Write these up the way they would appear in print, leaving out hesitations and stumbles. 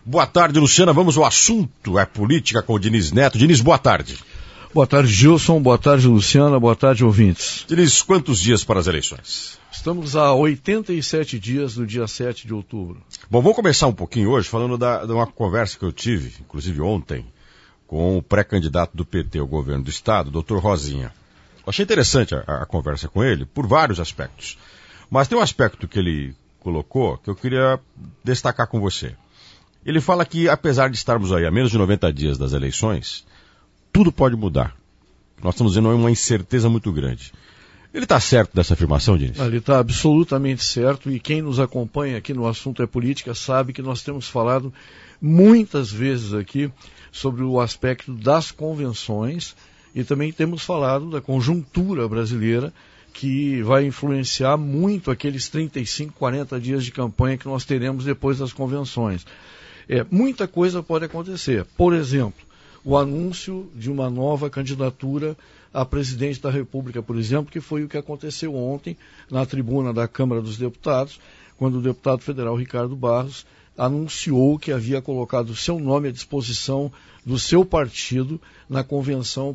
Boa tarde, Luciana. Vamos ao assunto, é política com o Diniz Neto. Diniz, boa tarde. Boa tarde, Gilson. Boa tarde, Luciana. Boa tarde, ouvintes. Diniz, quantos dias para as eleições? Estamos a 87 dias do dia 7 de outubro. Bom, vamos começar um pouquinho hoje falando de uma conversa que eu tive, inclusive ontem, com o pré-candidato do PT ao governo do Estado, Dr. Rosinha. Eu achei interessante a conversa com ele, por vários aspectos. Mas tem um aspecto que ele colocou que eu queria destacar com você. Ele fala que, apesar de estarmos aí a menos de 90 dias das eleições, tudo pode mudar. Nós estamos vendo uma incerteza muito grande. Ele está certo dessa afirmação, Diniz? Ele está absolutamente certo, e quem nos acompanha aqui no Assunto é Política sabe que nós temos falado muitas vezes aqui sobre o aspecto das convenções e também temos falado da conjuntura brasileira, que vai influenciar muito aqueles 35, 40 dias de campanha que nós teremos depois das convenções. Muita coisa pode acontecer. Por exemplo, o anúncio de uma nova candidatura a presidente da República, por exemplo, que foi o que aconteceu ontem na tribuna da Câmara dos Deputados, quando o deputado federal Ricardo Barros anunciou que havia colocado o seu nome à disposição do seu partido na convenção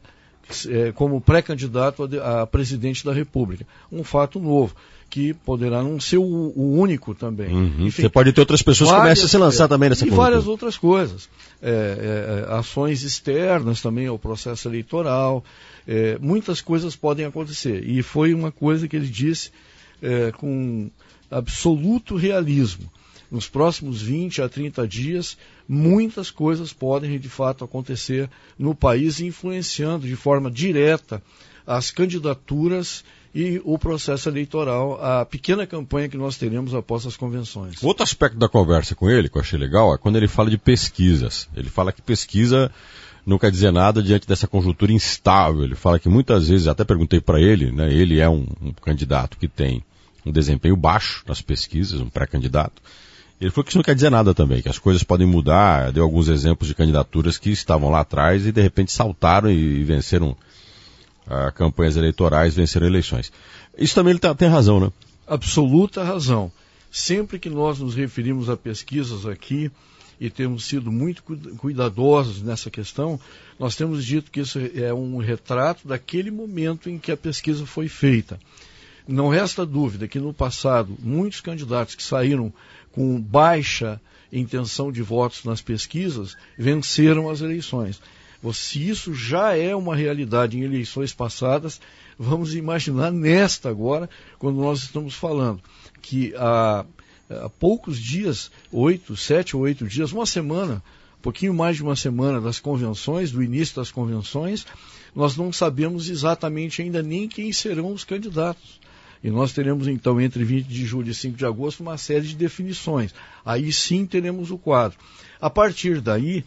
como pré-candidato a presidente da República. Um fato novo, que poderá não ser o único também. Enfim, você pode ter outras pessoas que comecem a se lançar também nessa conjuntura. E várias outras coisas. Ações externas também ao processo eleitoral. Muitas coisas podem acontecer. E foi uma coisa que ele disse com absoluto realismo. Nos próximos 20 a 30 dias, muitas coisas podem, de fato, acontecer no país, influenciando de forma direta as candidaturas e o processo eleitoral, a pequena campanha que nós teremos após as convenções. Outro aspecto da conversa com ele, que eu achei legal, é quando ele fala de pesquisas. Ele fala que pesquisa não quer dizer nada diante dessa conjuntura instável. Ele fala que muitas vezes, até perguntei para ele, né, ele é um candidato que tem um desempenho baixo nas pesquisas, um pré-candidato. Ele falou que isso não quer dizer nada também, que as coisas podem mudar. Deu alguns exemplos de candidaturas que estavam lá atrás e de repente saltaram e venceram campanhas eleitorais, venceram eleições. Isso também ele tem razão, né? Absoluta razão. Sempre que nós nos referimos a pesquisas aqui, e temos sido muito cuidadosos nessa questão, nós temos dito que isso é um retrato daquele momento em que a pesquisa foi feita. Não resta dúvida que no passado, muitos candidatos que saíram com baixa intenção de votos nas pesquisas venceram as eleições. Se isso já é uma realidade em eleições passadas, vamos imaginar nesta agora, quando nós estamos falando que há poucos dias, 7 ou 8 dias, uma semana, um pouquinho mais de uma semana das convenções, do início das convenções, nós não sabemos exatamente ainda nem quem serão os candidatos. E nós teremos, então, entre 20 de julho e 5 de agosto, uma série de definições. Aí sim teremos o quadro. A partir daí,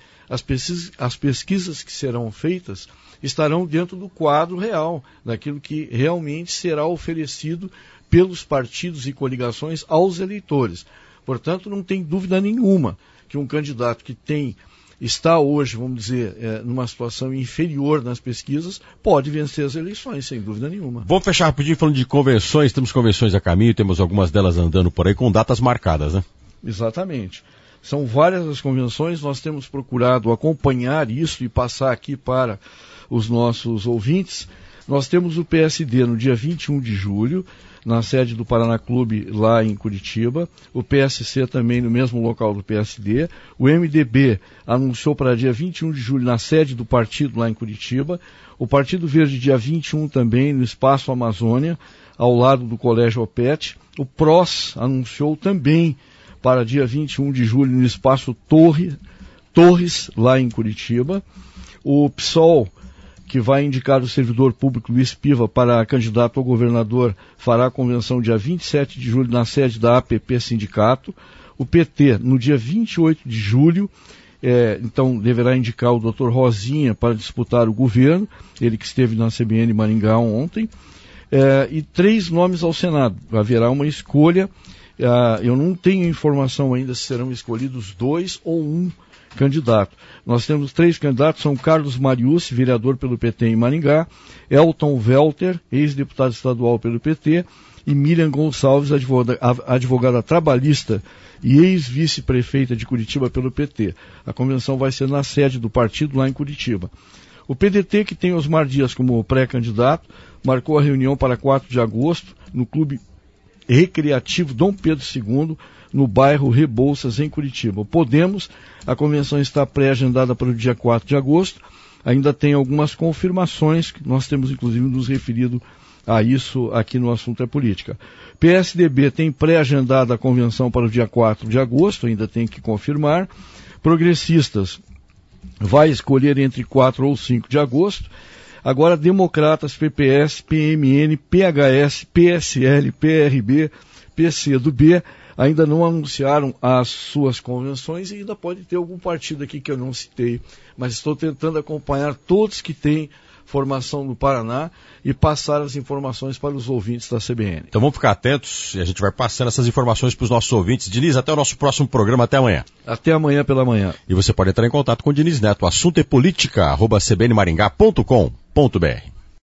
as pesquisas que serão feitas estarão dentro do quadro real, daquilo que realmente será oferecido pelos partidos e coligações aos eleitores. Portanto, não tem dúvida nenhuma que um candidato que está hoje, vamos dizer, numa situação inferior nas pesquisas, pode vencer as eleições, sem dúvida nenhuma. Vamos fechar rapidinho falando de convenções. Temos convenções a caminho, temos algumas delas andando por aí com datas marcadas, né? Exatamente. São várias as convenções, nós temos procurado acompanhar isso e passar aqui para os nossos ouvintes. Nós temos o PSD no dia 21 de julho, na sede do Paraná Clube, lá em Curitiba. O PSC também no mesmo local do PSD. O MDB anunciou para dia 21 de julho na sede do partido, lá em Curitiba. O Partido Verde, dia 21 também, no Espaço Amazônia, ao lado do Colégio Opete. O PROS anunciou também para dia 21 de julho no Espaço Torres, lá em Curitiba. O PSOL, que vai indicar o servidor público Luiz Piva para candidato ao governador, fará a convenção dia 27 de julho na sede da APP Sindicato. O PT, no dia 28 de julho, então deverá indicar o Dr. Rosinha para disputar o governo, ele que esteve na CBN Maringá ontem. E 3 nomes ao Senado. Haverá uma escolha. Eu não tenho informação ainda se serão escolhidos 2 ou 1 candidato. Nós temos 3 candidatos, são Carlos Mariucci, vereador pelo PT em Maringá, Elton Welter, ex-deputado estadual pelo PT, e Miriam Gonçalves, advogada trabalhista e ex-vice-prefeita de Curitiba pelo PT. A convenção vai ser na sede do partido lá em Curitiba. O PDT, que tem Osmar Dias como pré-candidato, marcou a reunião para 4 de agosto no Clube Recreativo Dom Pedro II, no bairro Rebouças, em Curitiba. O Podemos, a convenção está pré-agendada para o dia 4 de agosto, ainda tem algumas confirmações, que nós temos inclusive nos referido a isso aqui no Assunto é Política. PSDB tem pré-agendada a convenção para o dia 4 de agosto, ainda tem que confirmar. Progressistas vai escolher entre 4 ou 5 de agosto. Agora, Democratas, PPS, PMN, PHS, PSL, PRB, PCdoB ainda não anunciaram as suas convenções e ainda pode ter algum partido aqui que eu não citei, mas estou tentando acompanhar todos que têm formação no Paraná e passar as informações para os ouvintes da CBN. Então vamos ficar atentos e a gente vai passando essas informações para os nossos ouvintes. Diniz, até o nosso próximo programa, até amanhã. Até amanhã pela manhã. E você pode entrar em contato com o Diniz Neto, assunto é política, @cbnmaringá.com.br.